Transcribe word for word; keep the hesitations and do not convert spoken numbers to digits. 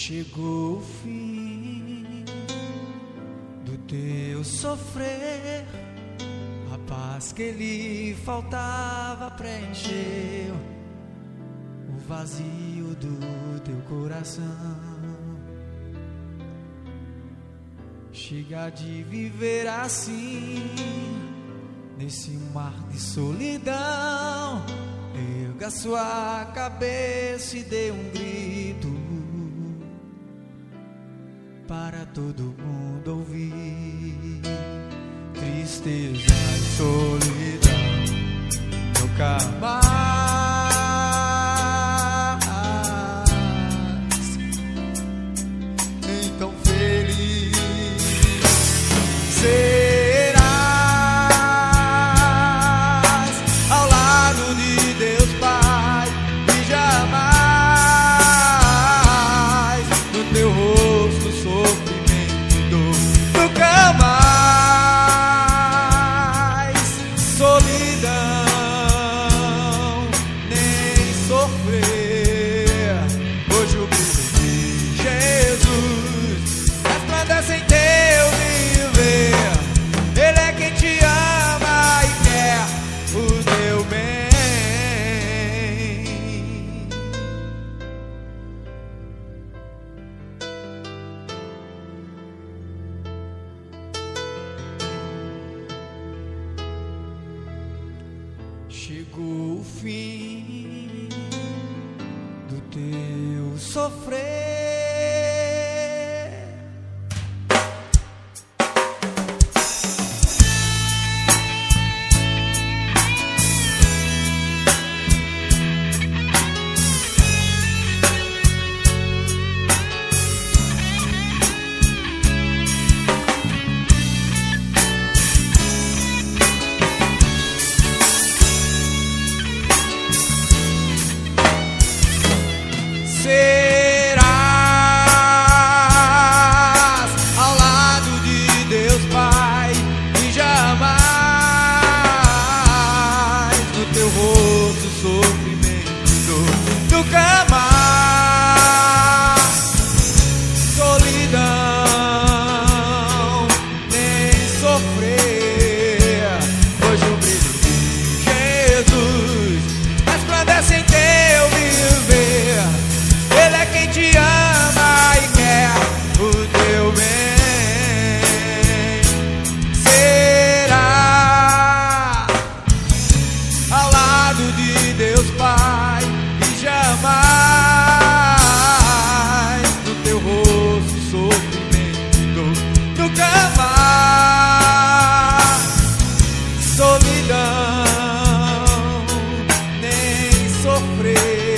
Chegou o fim do teu sofrer, a paz que lhe faltava preencheu o vazio do teu coração. Chega de viver assim, nesse mar de solidão. Erga sua cabeça e dê um grito para todo mundo ouvir. Tristeza e solidão nunca mais. Então feliz serás ao lado de Deus Pai, e jamais no teu rosto sofrimento nunca mais. Solidão nem sofrer. Hoje o brilho de Jesus resplandece em teu viver. Ele é quem te ama e quer o teu bem. Chegou o fim do teu sofrer. Serás ao lado de Deus Pai, e jamais no teu rosto sofrimento nunca mais. Solidão nem sofrer. Hoje o brilho de Jesus resplandece em teu viver. Ele é quem te ama e quer o teu bem. Será ao lado de Deus Pai, e jamais no teu rosto sofrimento nunca mais. Solidão nem sofrer.